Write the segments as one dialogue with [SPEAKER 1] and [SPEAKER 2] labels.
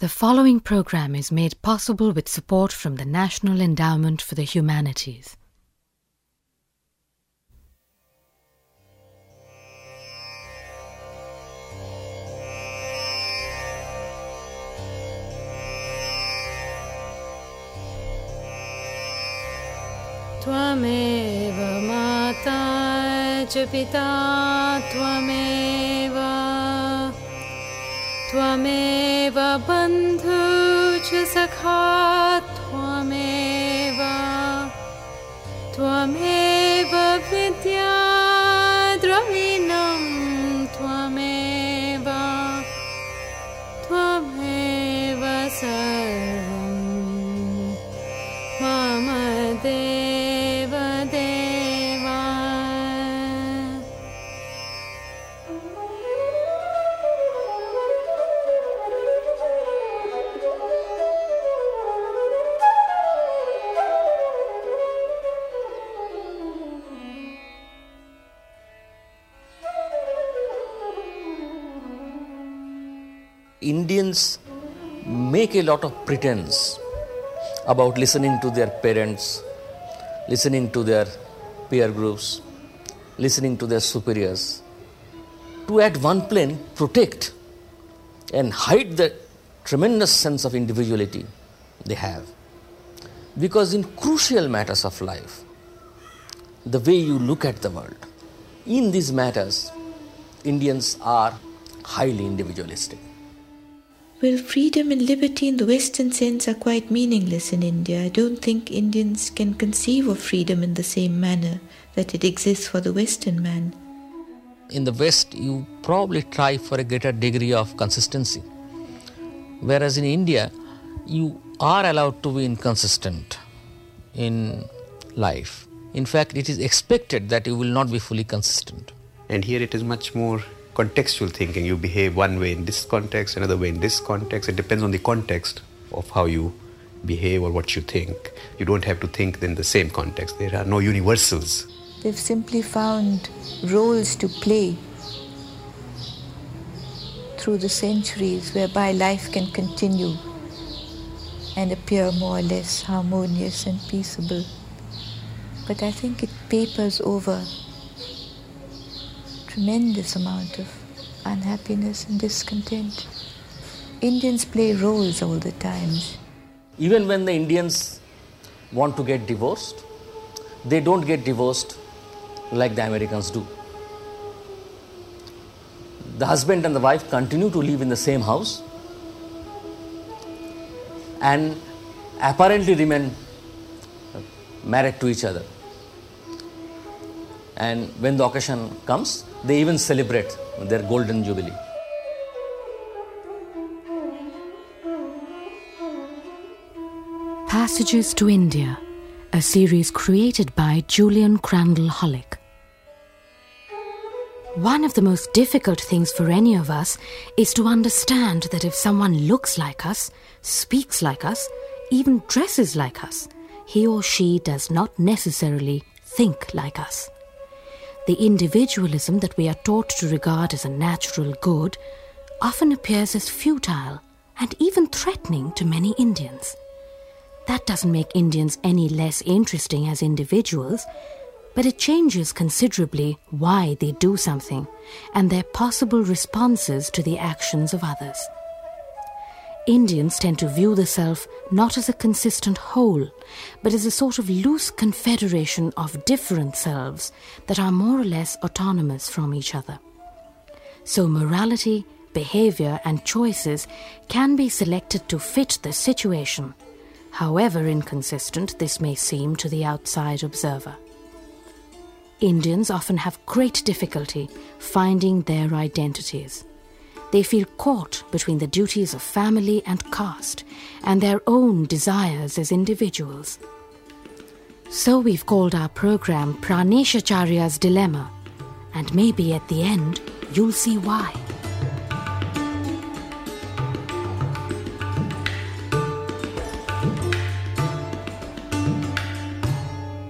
[SPEAKER 1] The following program is made possible with support from the National Endowment for the Humanities.
[SPEAKER 2] Tvameva mata cha pita tvameva Tvameva bandhu cha sakha tvameva Tvameva vidya dravinam tvameva Tvameva sarvam mama deva deva.
[SPEAKER 3] Indians make a lot of pretense about listening to their parents, listening to their peer groups, listening to their superiors, to at one plane protect and hide the tremendous sense of individuality they have. Because in crucial matters of life, the way you look at the world, in these matters, Indians are highly individualistic.
[SPEAKER 4] Well, freedom and liberty in the Western sense are quite meaningless in India. I don't think Indians can conceive of freedom in the same manner that it exists for the Western man.
[SPEAKER 3] In the West, you probably try for a greater degree of consistency. Whereas in India, you are allowed to be inconsistent in life. In fact, it is expected that you will not be fully consistent.
[SPEAKER 5] And here it is much more contextual thinking. You behave one way in this context, another way in this context. It depends on the context of how you behave or what you think. You don't have to think in the same context. There are no universals.
[SPEAKER 4] They've simply found roles to play through the centuries whereby life can continue and appear more or less harmonious and peaceable. But I think it papers over tremendous amount of unhappiness and discontent. Indians play roles all the time.
[SPEAKER 3] Even when the Indians want to get divorced, they don't get divorced like the Americans do. The husband and the wife continue to live in the same house and apparently remain married to each other. And when the occasion comes, they even celebrate their golden jubilee.
[SPEAKER 1] Passages to India, a series created by Julian Crandall Hollick. One of the most difficult things for any of us is to understand that if someone looks like us, speaks like us, even dresses like us, he or she does not necessarily think like us. The individualism that we are taught to regard as a natural good often appears as futile and even threatening to many Indians. That doesn't make Indians any less interesting as individuals, but it changes considerably why they do something and their possible responses to the actions of others. Indians tend to view the self not as a consistent whole, but as a sort of loose confederation of different selves that are more or less autonomous from each other. So morality, behavior, and choices can be selected to fit the situation, however inconsistent this may seem to the outside observer. Indians often have great difficulty finding their identities. They feel caught between the duties of family and caste and their own desires as individuals. So we've called our program Praneshacharya's Dilemma, and maybe at the end you'll see why.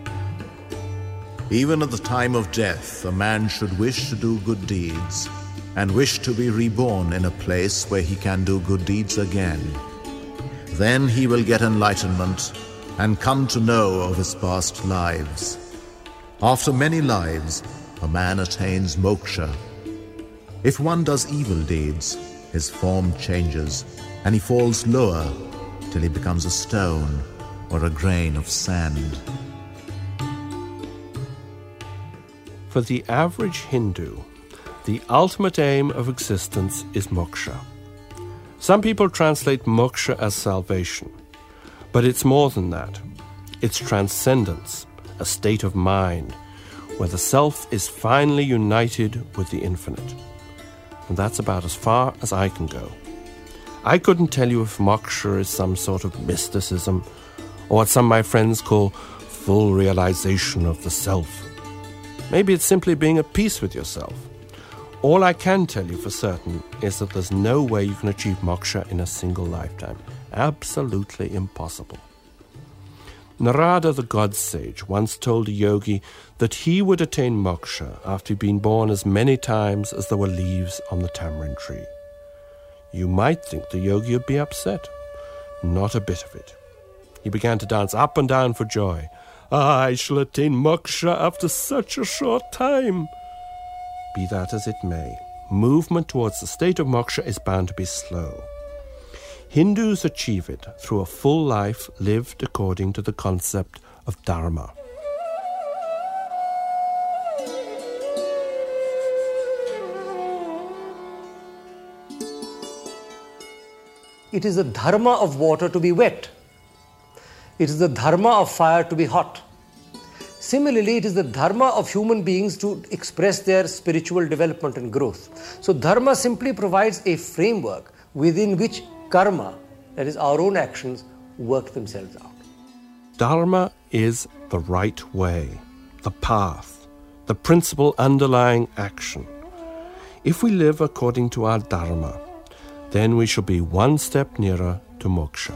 [SPEAKER 6] Even at the time of death, a man should wish to do good deeds, and wish to be reborn in a place where he can do good deeds again. Then he will get enlightenment and come to know of his past lives. After many lives, a man attains moksha. If one does evil deeds, his form changes, and he falls lower till he becomes a stone or a grain of sand.
[SPEAKER 7] For the average Hindu, the ultimate aim of existence is moksha. Some people translate moksha as salvation, but it's more than that. It's transcendence, a state of mind, where the self is finally united with the infinite. And that's about as far as I can go. I couldn't tell you if moksha is some sort of mysticism, or what some of my friends call full realization of the self. Maybe it's simply being at peace with yourself. All I can tell you for certain is that there's no way you can achieve moksha in a single lifetime. Absolutely impossible. Narada, the god sage, once told a yogi that he would attain moksha after he'd been born as many times as there were leaves on the tamarind tree. You might think the yogi would be upset. Not a bit of it. He began to dance up and down for joy. I shall attain moksha after such a short time. Be that as it may, movement towards the state of moksha is bound to be slow. Hindus achieve it through a full life lived according to the concept of dharma.
[SPEAKER 8] It is the dharma of water to be wet. It is the dharma of fire to be hot. Similarly, it is the dharma of human beings to express their spiritual development and growth. So dharma simply provides a framework within which karma, that is our own actions, work themselves out.
[SPEAKER 7] Dharma is the right way, the path, the principle underlying action. If we live according to our dharma, then we shall be one step nearer to moksha.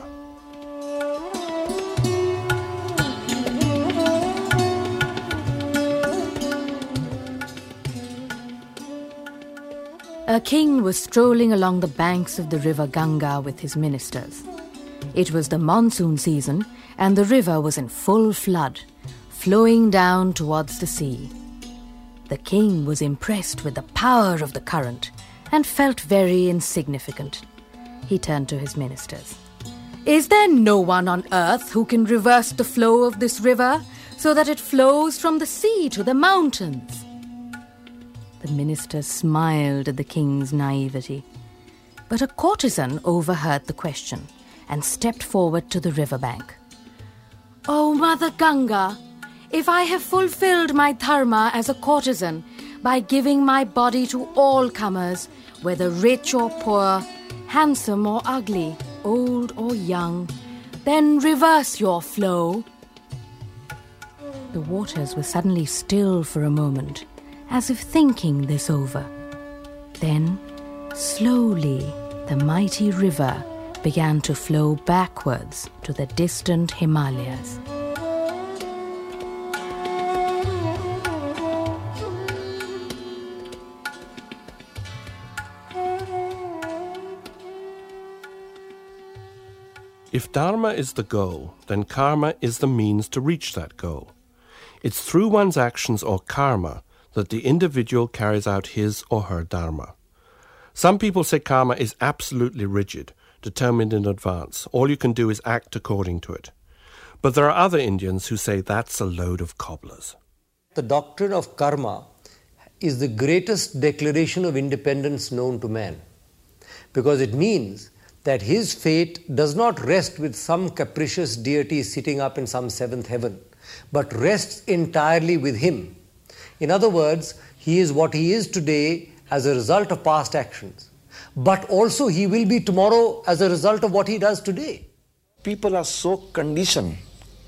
[SPEAKER 1] A king was strolling along the banks of the river Ganga with his ministers. It was the monsoon season, and the river was in full flood, flowing down towards the sea. The king was impressed with the power of the current and felt very insignificant. He turned to his ministers. "Is there no one on earth who can reverse the flow of this river so that it flows from the sea to the mountains?" The minister smiled at the king's naivety. But a courtesan overheard the question and stepped forward to the riverbank. "Oh, Mother Ganga, if I have fulfilled my dharma as a courtesan by giving my body to all comers, whether rich or poor, handsome or ugly, old or young, then reverse your flow." The waters were suddenly still for a moment, as if thinking this over. Then, slowly, the mighty river began to flow backwards to the distant Himalayas.
[SPEAKER 7] If dharma is the goal, then karma is the means to reach that goal. It's through one's actions or karma that the individual carries out his or her dharma. Some people say karma is absolutely rigid, determined in advance. All you can do is act according to it. But there are other Indians who say that's a load of cobblers.
[SPEAKER 8] The doctrine of karma is the greatest declaration of independence known to man, because it means that his fate does not rest with some capricious deity sitting up in some seventh heaven, but rests entirely with him. In other words, he is what he is today as a result of past actions, but also he will be tomorrow as a result of what he does today.
[SPEAKER 9] People are so conditioned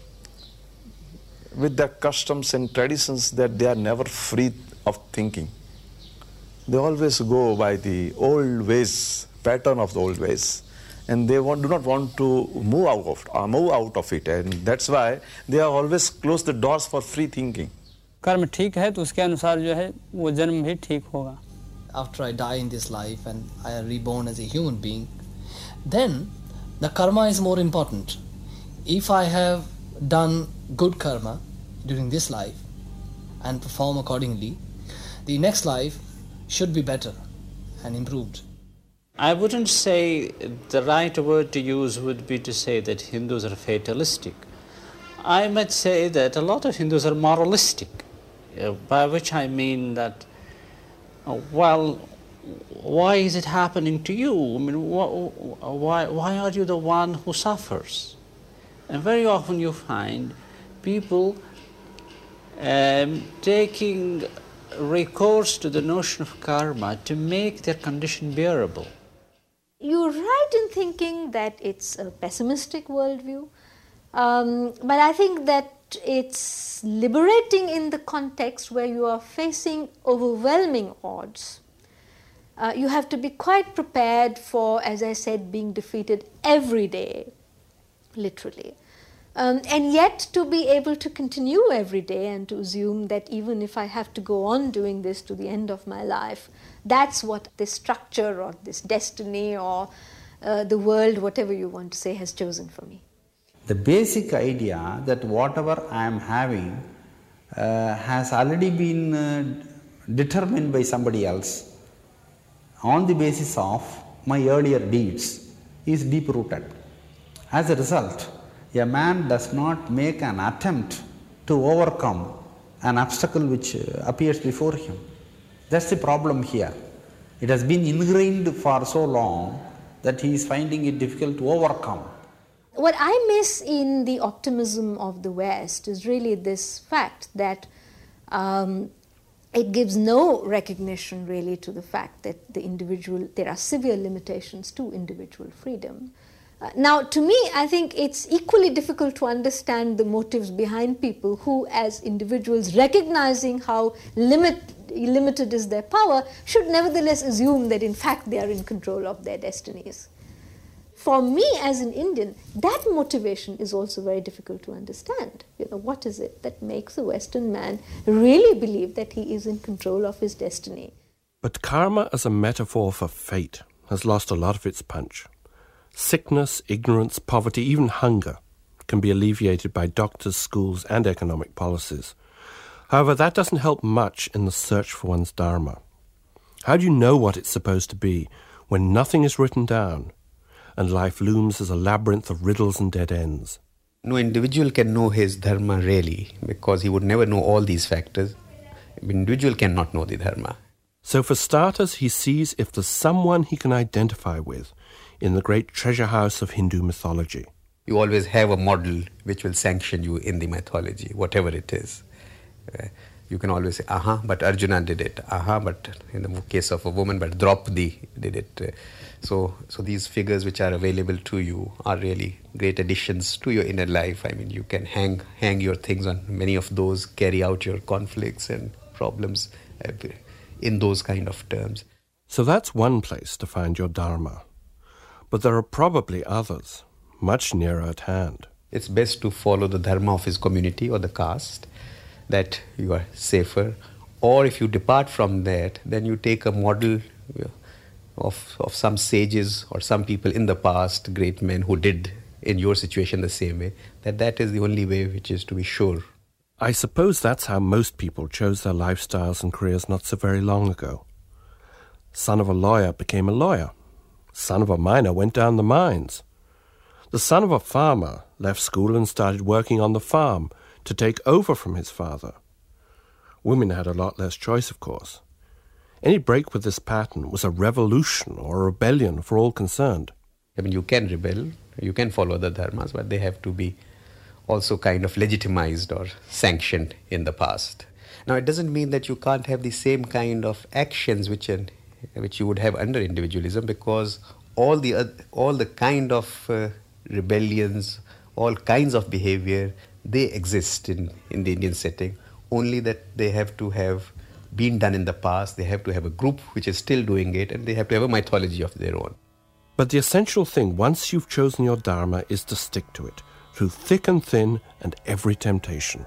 [SPEAKER 9] with their customs and traditions that they are never free of thinking. They always go by the old ways, pattern of the old ways, and they do not want to move out of it, and that's why they are always close the doors for free thinking.
[SPEAKER 10] कर्म ठीक है तो उसके अनुसार जो है वो जन्म भी ठीक होगा. after I die in this life and I am reborn as a human being, then the karma is more important. If I have done good karma during this life and perform accordingly, the next life should be better and improved.
[SPEAKER 11] I wouldn't say the right word to use would be to say that Hindus are fatalistic. I might say that a lot of Hindus are moralistic, by which I mean that, well, why is it happening to you? I mean, why are you the one who suffers? And very often you find people taking recourse to the notion of karma to make their condition bearable.
[SPEAKER 12] You're right in thinking that it's a pessimistic worldview, but I think that it's liberating in the context where you are facing overwhelming odds. You have to be quite prepared for, as I said, being defeated every day, literally. And yet to be able to continue every day and to assume that even if I have to go on doing this to the end of my life, that's what this structure or this destiny or the world, whatever you want to say, has chosen for me.
[SPEAKER 13] The basic idea that whatever I am having has already been determined by somebody else on the basis of my earlier deeds is deep-rooted. As a result, a man does not make an attempt to overcome an obstacle which appears before him. That's the problem here. It has been ingrained for so long that he is finding it difficult to overcome.
[SPEAKER 12] What I miss in the optimism of the West is really this fact that it gives no recognition really to the fact that there are severe limitations to individual freedom. Now, to me, I think it's equally difficult to understand the motives behind people who, as individuals, recognizing how limited is their power, should nevertheless assume that in fact they are in control of their destinies. For me, as an Indian, that motivation is also very difficult to understand. What is it that makes a Western man really believe that he is in control of his destiny?
[SPEAKER 7] But karma as a metaphor for fate has lost a lot of its punch. Sickness, ignorance, poverty, even hunger can be alleviated by doctors, schools, and economic policies. However, that doesn't help much in the search for one's dharma. How do you know what it's supposed to be when nothing is written down and life looms as a labyrinth of riddles and dead ends?
[SPEAKER 5] No individual can know his dharma really, because he would never know all these factors. An individual cannot know the dharma.
[SPEAKER 7] So for starters, he sees if there's someone he can identify with in the great treasure house of Hindu mythology.
[SPEAKER 5] You always have a model which will sanction you in the mythology, whatever it is. You can always say, but Arjuna did it. But in the case of a woman, but Draupadi did it. So these figures which are available to you are really great additions to your inner life. I mean, you can hang your things on many of those, carry out your conflicts and problems in those kind of terms.
[SPEAKER 7] So that's one place to find your dharma. But there are probably others, much nearer at hand.
[SPEAKER 5] It's best to follow the dharma of his community or the caste, that you are safer. Or if you depart from that, then you take a model of some sages or some people in the past, great men who did in your situation the same way, that is the only way which is to be sure.
[SPEAKER 7] I suppose that's how most people chose their lifestyles and careers not so very long ago. Son of a lawyer became a lawyer. Son of a miner went down the mines. The son of a farmer left school and started working on the farm to take over from his father. Women had a lot less choice, of course. Any break with this pattern was a revolution or a rebellion for all concerned.
[SPEAKER 5] I mean, you can rebel, you can follow the dharmas, but they have to be also kind of legitimized or sanctioned in the past. Now, it doesn't mean that you can't have the same kind of actions which you would have under individualism, because all the kind of rebellions, all kinds of behavior, they exist in the Indian setting, only that they have to have been done in the past, they have to have a group which is still doing it, and they have to have a mythology of their own.
[SPEAKER 7] But the essential thing, once you've chosen your dharma, is to stick to it, through thick and thin and every temptation.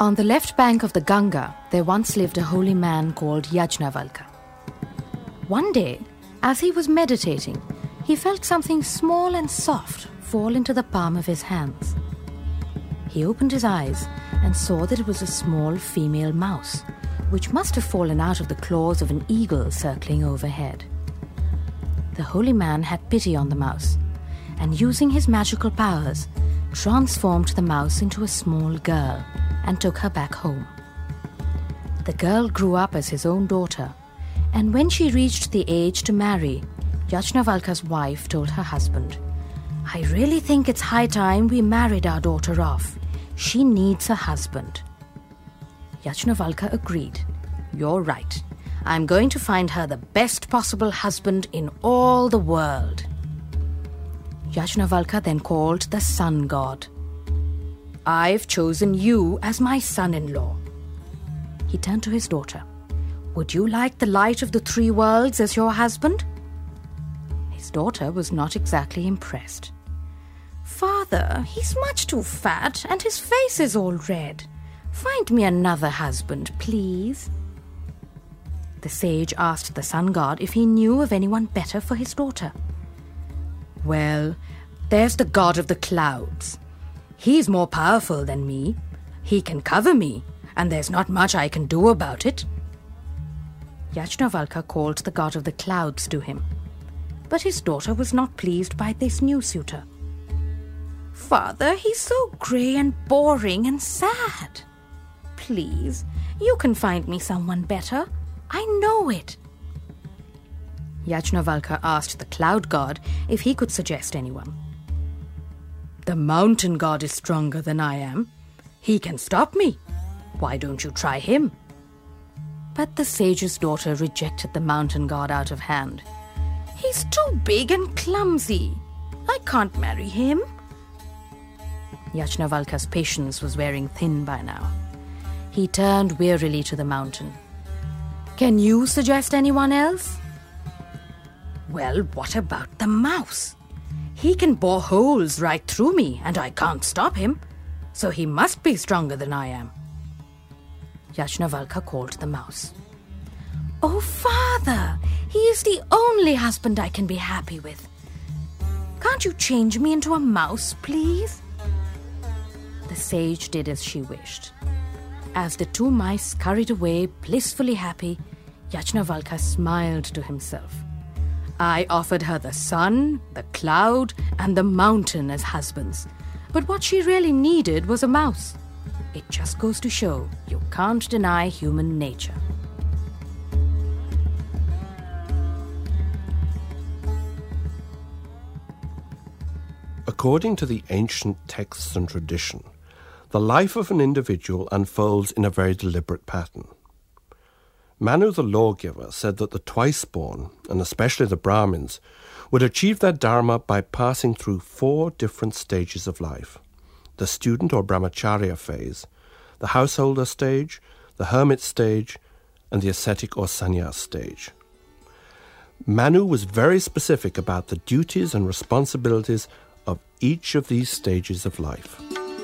[SPEAKER 1] On the left bank of the Ganga, there once lived a holy man called Yajnavalkya. One day, as he was meditating, he felt something small and soft fall into the palm of his hands. He opened his eyes and saw that it was a small female mouse, which must have fallen out of the claws of an eagle circling overhead. The holy man had pity on the mouse, and using his magical powers, transformed the mouse into a small girl and took her back home. The girl grew up as his own daughter, and when she reached the age to marry, Yajnavalkya's wife told her husband, "I really think it's high time we married our daughter off. She needs a husband." Yajnavalkya agreed. "You're right. I'm going to find her the best possible husband in all the world." Yajnavalkya then called the sun god. "I've chosen you as my son-in-law." He turned to his daughter. "Would you like the light of the three worlds as your husband?" His daughter was not exactly impressed. "Father, he's much too fat and his face is all red. Find me another husband, please." The sage asked the sun god if he knew of anyone better for his daughter. "Well, there's the god of the clouds. He's more powerful than me. He can cover me, and there's not much I can do about it." Yajnavalkya called the god of the clouds to him, but his daughter was not pleased by this new suitor. "Father, he's so grey and boring and sad. Please, you can find me someone better. I know it." Yajnavalkya asked the cloud god if he could suggest anyone. "The mountain god is stronger than I am. He can stop me. Why don't you try him?" But the sage's daughter rejected the mountain god out of hand. "He's too big and clumsy. I can't marry him." Yajnavalkya's patience was wearing thin by now. He turned wearily to the mountain. "Can you suggest anyone else?" "Well, what about the mouse? He can bore holes right through me, and I can't stop him, so he must be stronger than I am." Yajnavalkya called the mouse. "Oh, Father, he is the only husband I can be happy with. Can't you change me into a mouse, please?" The sage did as she wished. As the two mice scurried away, blissfully happy, Yajnavalkya smiled to himself. "I offered her the sun, the cloud, and the mountain as husbands, but what she really needed was a mouse. It just goes to show you can't deny human nature."
[SPEAKER 7] According to the ancient texts and tradition, the life of an individual unfolds in a very deliberate pattern. Manu the lawgiver said that the twice-born, and especially the Brahmins, would achieve their dharma by passing through 4 different stages of life: the student or brahmacharya phase, the householder stage, the hermit stage, and the ascetic or sannyas stage. Manu was very specific about the duties and responsibilities of each of these stages of life.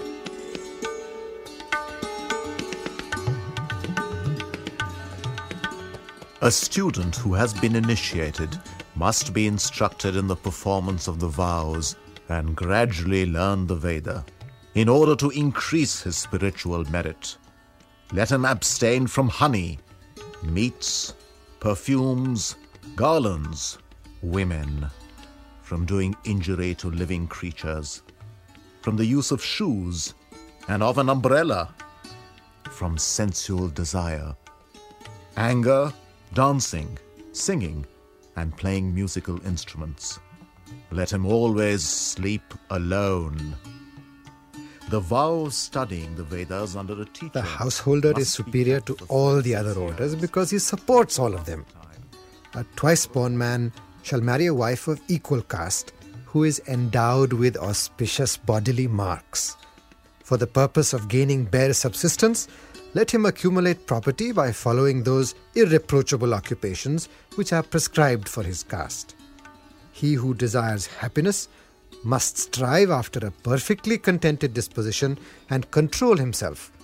[SPEAKER 6] A student who has been initiated must be instructed in the performance of the vows and gradually learn the Veda in order to increase his spiritual merit. Let him abstain from honey, meats, perfumes, garlands, women, from doing injury to living creatures, from the use of shoes and of an umbrella, from sensual desire, anger, dancing, singing, and playing musical instruments. Let him always sleep alone. The vow of studying the Vedas under a teacher.
[SPEAKER 14] The householder is superior to all the other orders because he supports all of them. A twice-born man shall marry a wife of equal caste who is endowed with auspicious bodily marks. For the purpose of gaining bare subsistence, let him accumulate property by following those irreproachable occupations which are prescribed for his caste. He who desires happiness must strive after a perfectly contented disposition and control himself,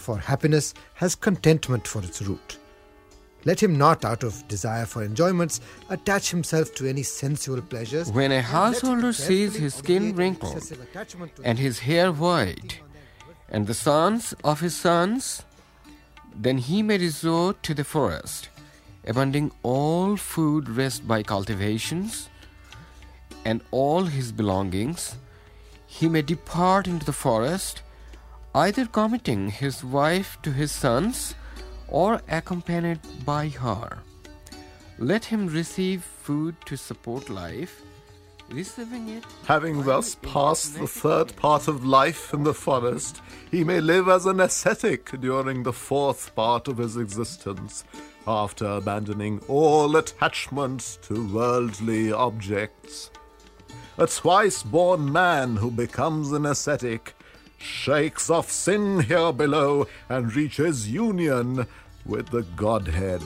[SPEAKER 14] for happiness has contentment for its root. Let him not, out of desire for enjoyments, attach himself to any sensual pleasures.
[SPEAKER 15] When a householder sees his skin wrinkled and his hair white, and the sons of his sons, then he may resort to the forest, abounding all food raised by cultivations, and all his belongings. He may depart into the forest, either committing his wife to his sons, or accompanied by her. Let him receive food to support life, receiving it.
[SPEAKER 16] Having thus passed the third part of life in the forest, he may live as an ascetic during the fourth part of his existence, after abandoning all attachments to worldly objects. A twice-born man who becomes an ascetic shakes off sin here below and reaches union with the Godhead.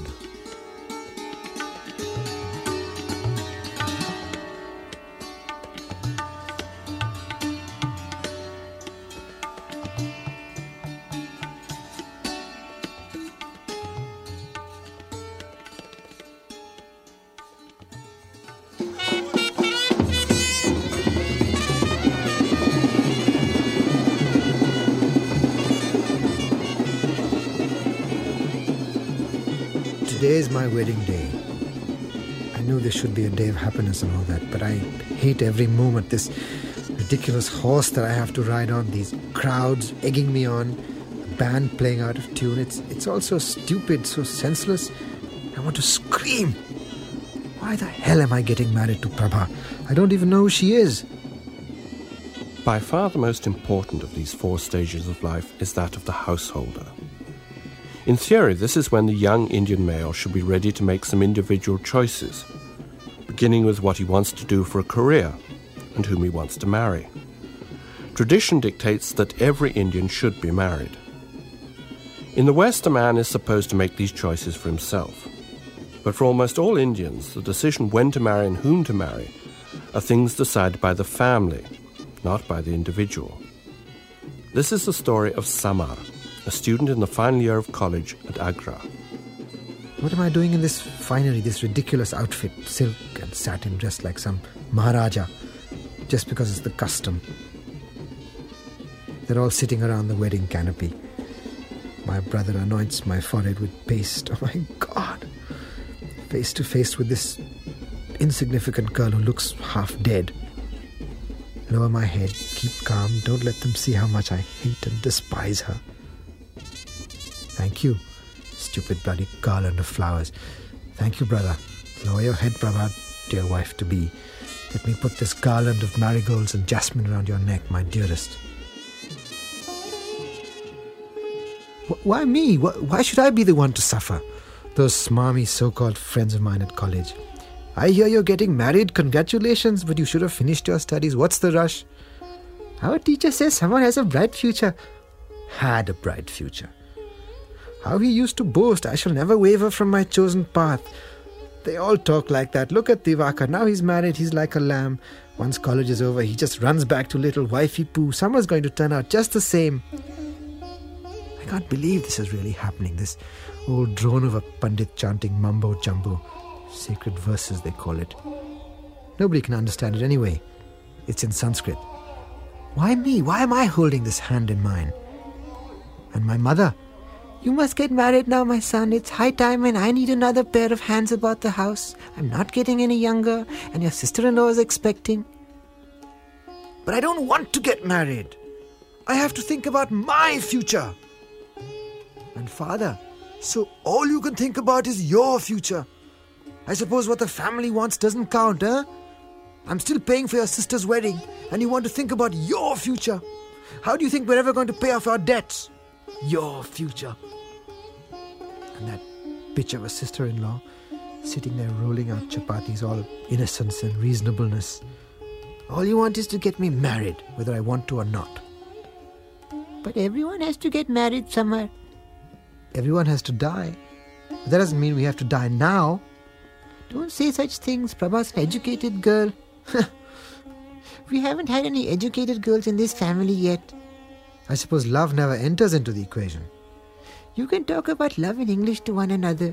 [SPEAKER 14] Today is my wedding day. I know this should be a day of happiness and all that, but I hate every moment, this ridiculous horse that I have to ride on, these crowds egging me on, a band playing out of tune. It's all so stupid, so senseless. I want to scream. Why the hell am I getting married to Prabha? I don't even know who she is.
[SPEAKER 7] By far the most important of these 4 stages of life is that of the householder. In theory, this is when the young Indian male should be ready to make some individual choices, beginning with what he wants to do for a career and whom he wants to marry. Tradition dictates that every Indian should be married. In the West, a man is supposed to make these choices for himself. But for almost all Indians, the decision when to marry and whom to marry are things decided by the family, not by the individual. This is the story of Samar, a student in the final year of college at Agra.
[SPEAKER 14] What am I doing in this finery, this ridiculous outfit, silk and satin, dressed like some Maharaja, just because it's the custom? They're all sitting around the wedding canopy. My brother anoints my forehead with paste. Oh my God! Face to face with this insignificant girl who looks half dead. Lower my head, keep calm, don't let them see how much I hate and despise her. Thank you, stupid bloody garland of flowers. Thank you, brother. Lower your head, Prabha, dear wife-to-be. Let me put this garland of marigolds and jasmine around your neck, my dearest. Why me? Why should I be the one to suffer? Those smarmy so-called friends of mine at college. I hear you're getting married. Congratulations, but you should have finished your studies. What's the rush? Our teacher says someone has a bright future. Had a bright future. How he used to boast, I shall never waver from my chosen path. They all talk like that. Look at Divakar. Now he's married, he's like a lamb. Once college is over, he just runs back to little wifey poo. Summer's going to turn out just the same. I can't believe this is really happening. This old drone of a Pandit chanting mumbo jumbo. Sacred verses, they call it. Nobody can understand it anyway. It's in Sanskrit. Why me? Why am I holding this hand in mine? And my mother? You must get married now, my son. It's high time and I need another pair of hands about the house. I'm not getting any younger and your sister-in-law is expecting. But I don't want to get married. I have to think about my future. And father, so all you can think about is your future. I suppose what the family wants doesn't count, huh? I'm still paying for your sister's wedding and you want to think about your future. How do you think we're ever going to pay off our debts? Your future. And that bitch of a sister-in-law sitting there rolling out chapatis, all innocence and reasonableness. All you want is to get me married, whether I want to or not. But everyone has to get married somewhere. Everyone has to die. But that doesn't mean we have to die now. Don't say such things. Prabha's an educated girl. We haven't had any educated girls in this family yet. I suppose love never enters into the equation.
[SPEAKER 17] You can talk about love in English to one another.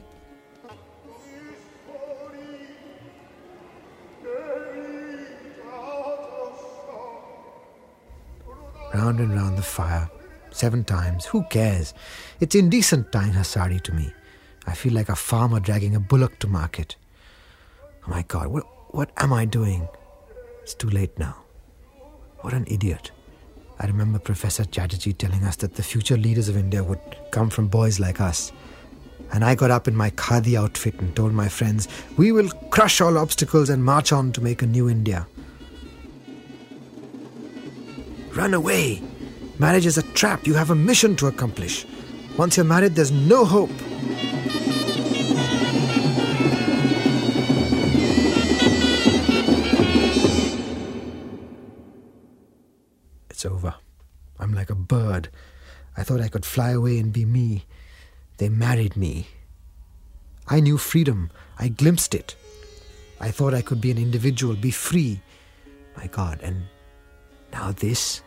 [SPEAKER 14] Round and round the fire, 7 times. Who cares? It's indecent tying her sari to me. I feel like a farmer dragging a bullock to market. Oh my God, what am I doing? It's too late now. What an idiot. I remember Professor Chatterjee telling us that the future leaders of India would come from boys like us. And I got up in my khadi outfit and told my friends, we will crush all obstacles and march on to make a new India. Run away! Marriage is a trap. You have a mission to accomplish. Once you're married, there's no hope. It's over. I'm like a bird. I thought I could fly away and be me. They married me. I knew freedom. I glimpsed it. I thought I could be an individual, be free. My God, and now this?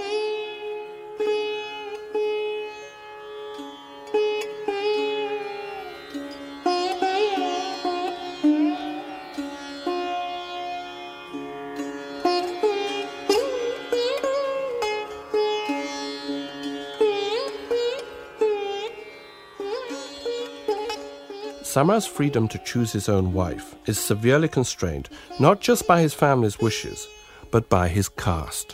[SPEAKER 7] Samar's freedom to choose his own wife is severely constrained not just by his family's wishes, but by his caste.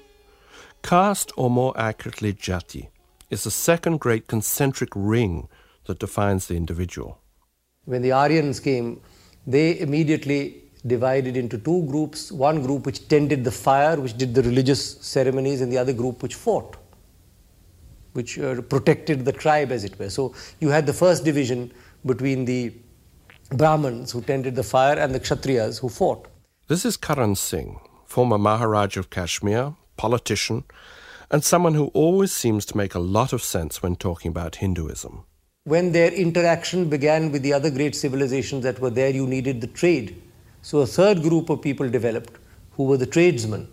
[SPEAKER 7] Caste, or more accurately jati, is the second great concentric ring that defines the individual.
[SPEAKER 8] When the Aryans came, they immediately divided into 2 groups. One group which tended the fire, which did the religious ceremonies, and the other group which fought, which protected the tribe, as it were. So you had the first division between the Brahmins, who tended the fire, and the Kshatriyas, who fought.
[SPEAKER 7] This is Karan Singh, former Maharaj of Kashmir, politician, and someone who always seems to make a lot of sense when talking about Hinduism.
[SPEAKER 8] When their interaction began with the other great civilizations that were there, you needed the trade. So a third group of people developed, who were the tradesmen.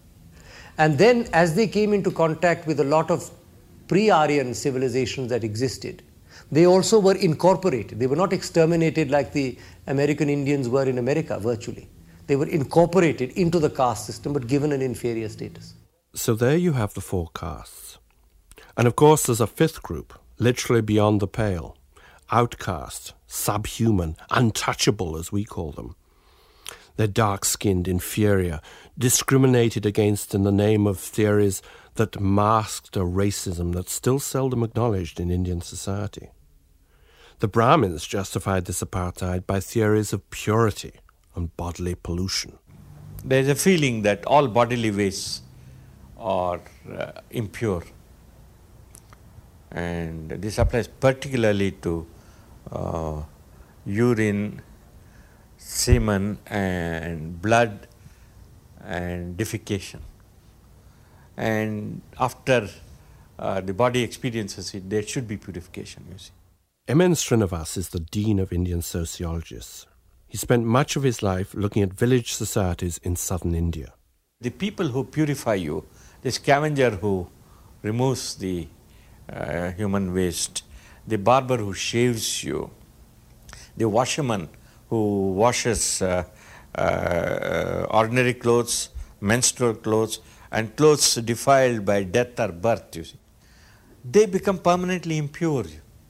[SPEAKER 8] And then, as they came into contact with a lot of pre-Aryan civilizations that existed, they also were incorporated. They were not exterminated like the American Indians were in America, virtually. They were incorporated into the caste system, but given an inferior status.
[SPEAKER 7] So there you have the 4 castes. And of course there's a 5th group, literally beyond the pale. Outcast, subhuman, untouchable as we call them. They're dark-skinned, inferior, discriminated against in the name of theories that masked a racism that's still seldom acknowledged in Indian society. The Brahmins justified this apartheid by theories of purity and bodily pollution.
[SPEAKER 11] There is a feeling that all bodily wastes are impure. And this applies particularly to urine, semen and blood and defecation. And after the body experiences it, there should be purification, you see.
[SPEAKER 7] M.N. Srinivas is the Dean of Indian Sociologists. He spent much of his life looking at village societies in southern India.
[SPEAKER 11] The people who purify you, the scavenger who removes the human waste, the barber who shaves you, the washerman who washes ordinary clothes, menstrual clothes, and clothes defiled by death or birth, you see, they become permanently impure.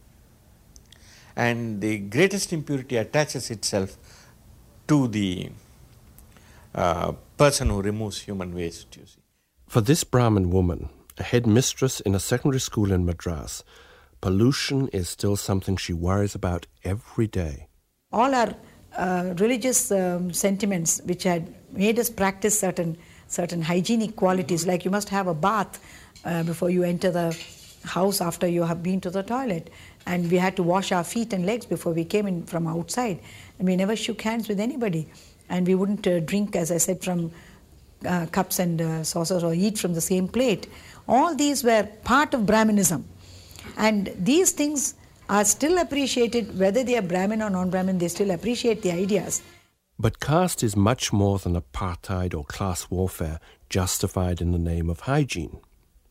[SPEAKER 11] And the greatest impurity attaches itself to the person who removes human waste, you see.
[SPEAKER 7] For this Brahmin woman, a headmistress in a secondary school in Madras, pollution is still something she worries about every day.
[SPEAKER 18] All our religious sentiments which had made us practice certain hygienic qualities, like you must have a bath before you enter the house after you have been to the toilet, and we had to wash our feet and legs before we came in from outside, and we never shook hands with anybody, and we wouldn't drink, as I said, from cups and saucers or eat from the same plate. All these were part of Brahminism, and these things are still appreciated, whether they are Brahmin or non-Brahmin, they still appreciate the ideas.
[SPEAKER 7] But caste is much more than apartheid or class warfare justified in the name of hygiene.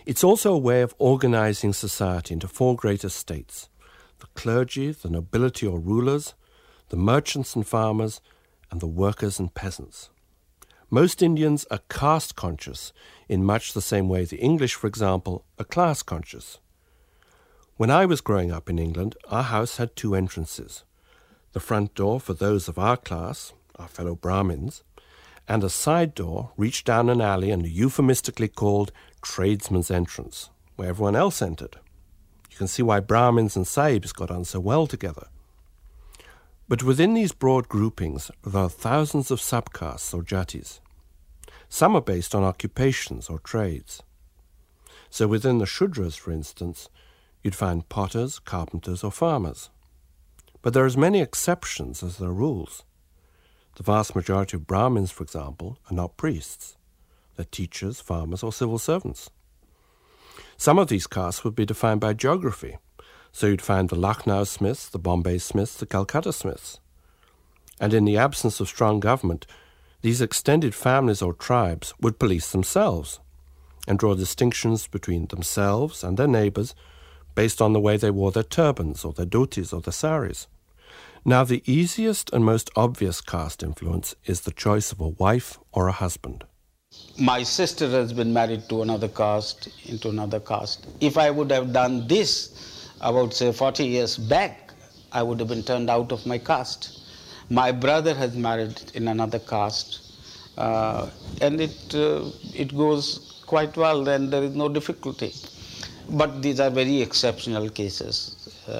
[SPEAKER 7] It's also a way of organizing society into four great estates: the clergy, the nobility or rulers, the merchants and farmers, and the workers and peasants. Most Indians are caste conscious in much the same way the English, for example, are class conscious. When I was growing up in England, our house had two entrances: the front door for those of our class, our fellow Brahmins, and a side door reached down an alley and euphemistically called tradesman's entrance, where everyone else entered. You can see why Brahmins and Sahibs got on so well together. But within these broad groupings, there are thousands of subcastes or jatis. Some are based on occupations or trades. So within the Shudras, for instance, you'd find potters, carpenters, or farmers. But there are as many exceptions as there are rules. The vast majority of Brahmins, for example, are not priests. They're teachers, farmers, or civil servants. Some of these castes would be defined by geography. So you'd find the Lucknow Smiths, the Bombay Smiths, the Calcutta Smiths. And in the absence of strong government, these extended families or tribes would police themselves and draw distinctions between themselves and their neighbours based on the way they wore their turbans or their dhotis or their saris. Now, the easiest and most obvious caste influence is the choice of a wife or a husband.
[SPEAKER 19] My sister has been married to another caste, into another caste. If I would have done this about, say, 40 years back, I would have been turned out of my caste. My brother has married in another caste, and it goes quite well, and there is no difficulty. But these are very exceptional cases.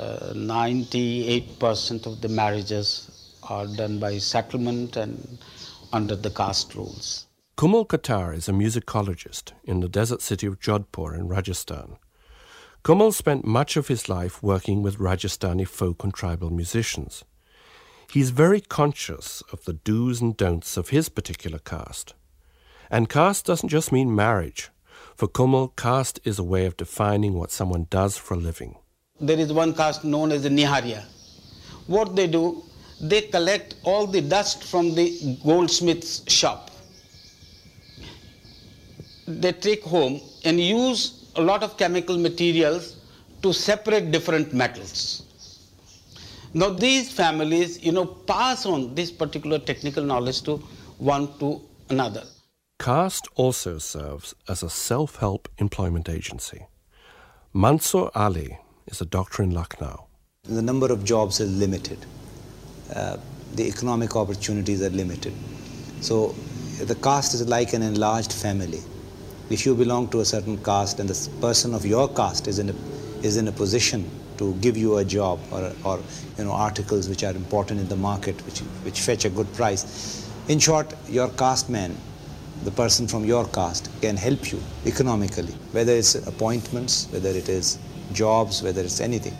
[SPEAKER 19] 98% of the marriages are done by settlement and under the caste rules.
[SPEAKER 7] Kumal Katar is a musicologist in the desert city of Jodhpur in Rajasthan. Kumal spent much of his life working with Rajasthani folk and tribal musicians. He's very conscious of the do's and don'ts of his particular caste. And caste doesn't just mean marriage. For Kumal, caste is a way of defining what someone does for a living.
[SPEAKER 19] There is one caste known as the Niharya. What they do, they collect all the dust from the goldsmith's shop. They take home and use a lot of chemical materials to separate different metals. Now these families, pass on this particular technical knowledge to one to another.
[SPEAKER 7] Caste also serves as a self-help employment agency. Mansoor Ali is a doctor in Lucknow.
[SPEAKER 20] The number of jobs is limited. The economic opportunities are limited. So the caste is like an enlarged family. If you belong to a certain caste and the person of your caste is in a position to give you a job or articles which are important in the market, which fetch a good price. In short, your caste man, the person from your caste, can help you economically, whether it's appointments, whether it is jobs, whether it's anything.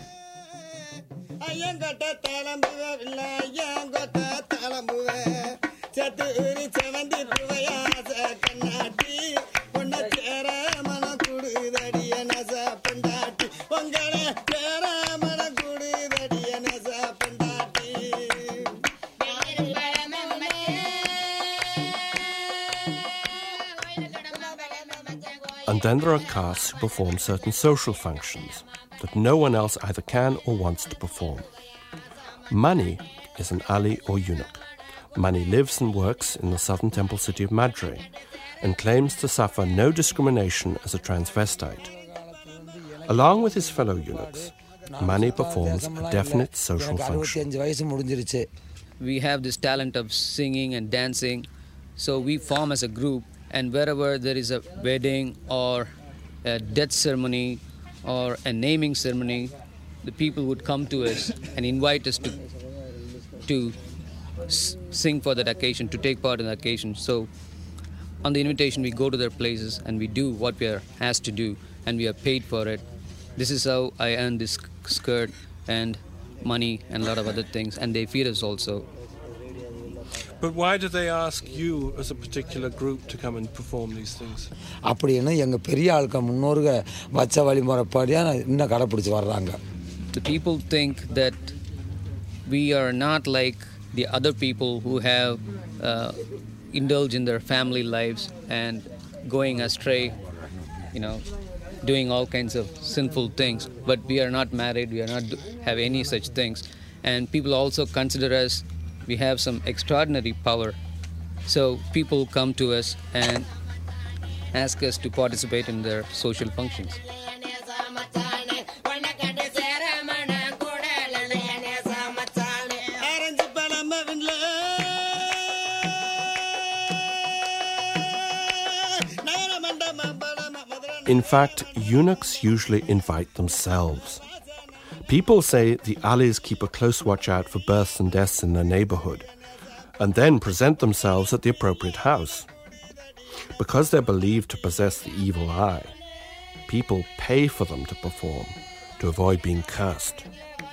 [SPEAKER 7] And then there are castes who perform certain social functions that no one else either can or wants to perform. Mani is an Ali or eunuch. Mani lives and works in the southern temple city of Madurai and claims to suffer no discrimination as a transvestite. Along with his fellow eunuchs, Mani performs a definite social function.
[SPEAKER 21] We have this talent of singing and dancing, so we form as a group, and wherever there is a wedding or a death ceremony or a naming ceremony, the people would come to us and invite us to sing for that occasion, to take part in the occasion. So on the invitation, we go to their places and we do what we are asked to do, and we are paid for it. This is how I earn this skirt and money and a lot of other things, and they feed us also.
[SPEAKER 7] But why do they ask you as a particular group to come and perform these things?
[SPEAKER 21] The people think that we are not like the other people who have indulged in their family lives and going astray, doing all kinds of sinful things, but we are not married, we are not have any such things. And people also consider us, we have some extraordinary power. So people come to us and ask us to participate in their social functions.
[SPEAKER 7] In fact, eunuchs usually invite themselves. People say the Alis keep a close watch out for births and deaths in their neighborhood, and then present themselves at the appropriate house. Because they're believed to possess the evil eye, people pay for them to perform to avoid being cursed.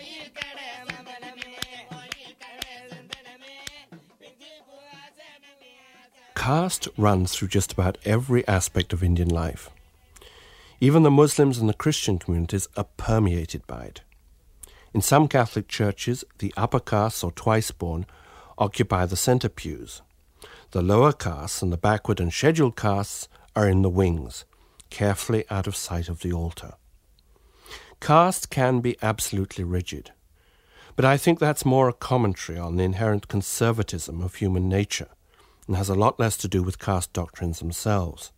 [SPEAKER 7] Caste runs through just about every aspect of Indian life. Even the Muslims and the Christian communities are permeated by it. In some Catholic churches, the upper castes or twice-born occupy the centre pews. The lower castes and the backward and scheduled castes are in the wings, carefully out of sight of the altar. Caste can be absolutely rigid, but I think that's more a commentary on the inherent conservatism of human nature and has a lot less to do with caste doctrines themselves.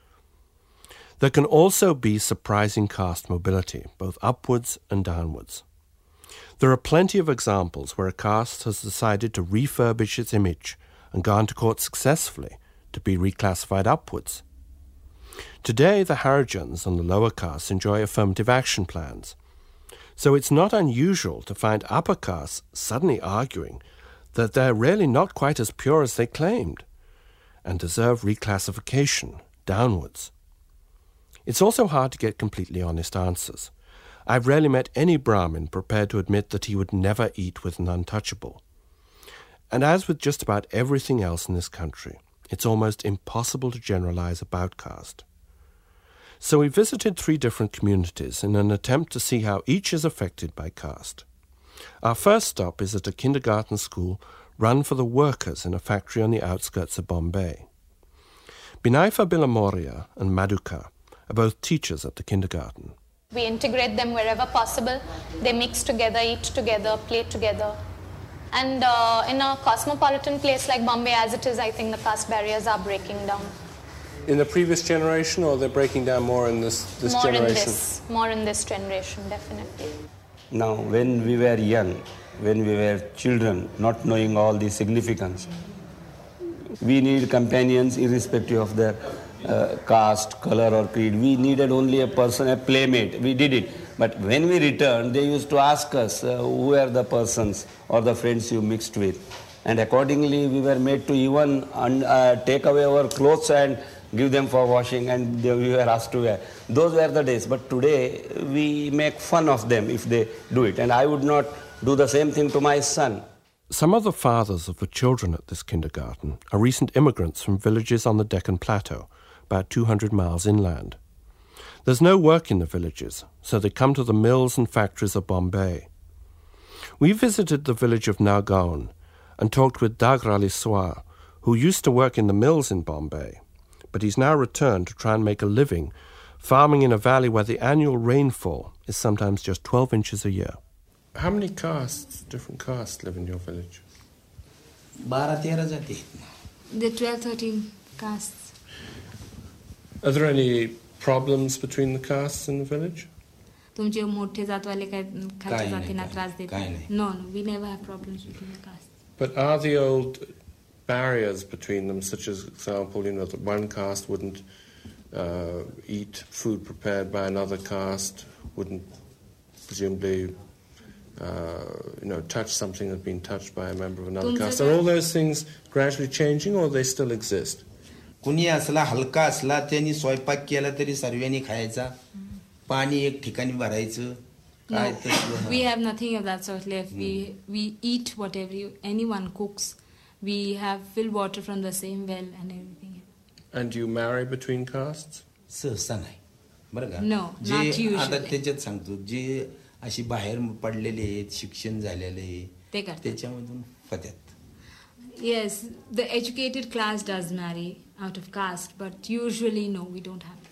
[SPEAKER 7] There can also be surprising caste mobility, both upwards and downwards. There are plenty of examples where a caste has decided to refurbish its image and gone to court successfully to be reclassified upwards. Today, the Harijans and the lower castes enjoy affirmative action plans, so it's not unusual to find upper castes suddenly arguing that they're really not quite as pure as they claimed and deserve reclassification downwards. It's also hard to get completely honest answers. I've rarely met any Brahmin prepared to admit that he would never eat with an untouchable. And as with just about everything else in this country, it's almost impossible to generalize about caste. So we visited 3 different communities in an attempt to see how each is affected by caste. Our first stop is at a kindergarten school run for the workers in a factory on the outskirts of Bombay. Binaifa Bilamoria and Madhuka are both teachers at the kindergarten.
[SPEAKER 2] We integrate them wherever possible. They mix together, eat together, play together. And in a cosmopolitan place like Bombay as it is, I think the caste barriers are breaking down.
[SPEAKER 7] In the previous generation, or they're breaking down more in this generation?
[SPEAKER 2] More in this generation, definitely.
[SPEAKER 22] Now, when we were young, when we were children, not knowing all the significance, we need companions irrespective of their caste, color or creed. We needed only a person, a playmate. We did it. But when we returned, they used to ask us, who are the persons or the friends you mixed with? And accordingly, we were made to even take away our clothes and give them for washing, and we were asked to wear. Those were the days. But today, we make fun of them if they do it. And I would not do the same thing to my son.
[SPEAKER 7] Some of the fathers of the children at this kindergarten are recent immigrants from villages on the Deccan Plateau, about 200 miles inland. There's no work in the villages, so they come to the mills and factories of Bombay. We visited the village of Nagaon and talked with Dagrali Swar, who used to work in the mills in Bombay, but he's now returned to try and make a living farming in a valley where the annual rainfall is sometimes just 12 inches a year. How many castes, different castes, live in your village?
[SPEAKER 23] There are 12-13 castes.
[SPEAKER 7] Are there any problems between the castes in the village?
[SPEAKER 23] No, we never have problems between the castes.
[SPEAKER 7] But are the old barriers between them, such as, example, that one caste wouldn't eat food prepared by another caste, wouldn't presumably touch something that's been touched by a member of another caste? Are all those things gradually changing, or they still exist?
[SPEAKER 23] कुणी असला हलका असला त्यांनी स्वयंपाक केला तरी सर्वांनी खायचा पाणी एक ठिकाणी भरायचं काय तसलं we have nothing of that sort left. We eat whatever anyone cooks. We have filled water from the same well and everything.
[SPEAKER 7] And do you marry between castes?
[SPEAKER 23] सहसा नाही बरं का no not usually. आता त्याच्यात सांगतो जे अशी बाहेर पडलेले आहेत शिक्षण झालेले त्याच्यामधून फत्यात. Yes, the educated class does marry out of caste, but usually no, we don't have it.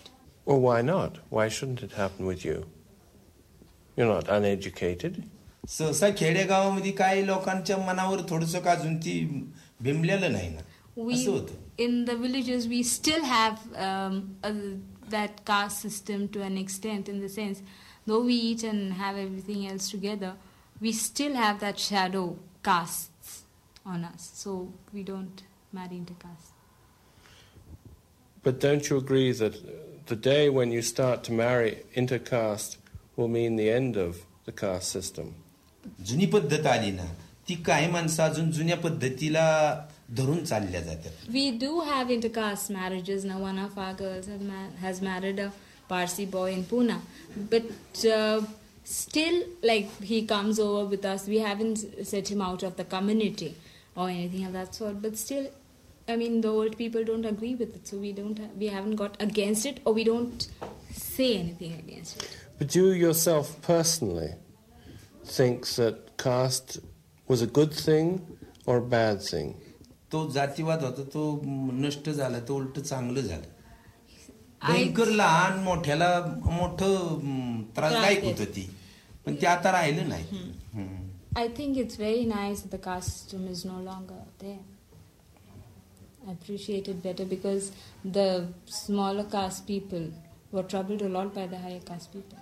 [SPEAKER 7] Well, why not? Why shouldn't it happen with you? You're not uneducated.
[SPEAKER 23] सहसा खेडेगावामध्ये काही लोकांच्या मनावर थोडंसं का अजून ती बिंबलेलं नाही ना असं होतं.
[SPEAKER 3] In the villages we still have that caste system to an extent, in the sense though we eat and have everything else together, we still have that shadow castes on us, so we don't marry into caste.
[SPEAKER 7] But don't you agree that the day when you start to marry intercaste will mean the end of the caste system?
[SPEAKER 23] जुनी पद्धत आली ना ती काही माणसं अजून जुन्या पद्धतीला धरून चालल्या जातात.
[SPEAKER 3] We do have intercaste marriages now. One of our girls has married a Parsi boy in Pune, but still, like, he comes over with us. We haven't set him out of the community or anything of that sort, but still, I mean, the old people don't agree with it, so we haven't got against it, or we don't say anything against it.
[SPEAKER 7] But you yourself personally think that caste was a good thing or a bad thing?
[SPEAKER 23] तो जातीवाद होता तो नष्ट झाला, तो उलट चांगलं झालं. भयंकर लहान मोठ्याला मोठं त्रासदायक होतं ती, पण ते आता राहिलं नाही.
[SPEAKER 3] I think it's very nice that the caste system is no longer there. I appreciate it better because the smaller caste people were troubled a lot by the higher caste people.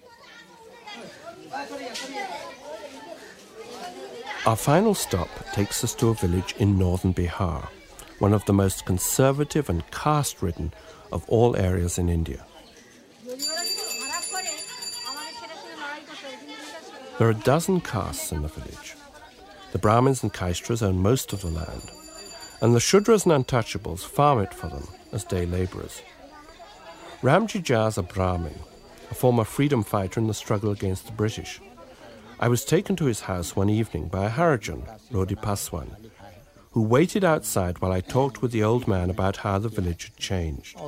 [SPEAKER 7] Our final stop takes us to a village in northern Bihar, one of the most conservative and caste-ridden of all areas in India. There are a dozen castes in the village. The Brahmins and Kaistras own most of the land, and the Shudras and Untouchables farm it for them as day labourers. Ramji Jha is a Brahmin, a former freedom fighter in the struggle against the British. I was taken to his house one evening by a Harijan, Lodi Paswan, who waited outside while I talked with the old man about how the village had changed.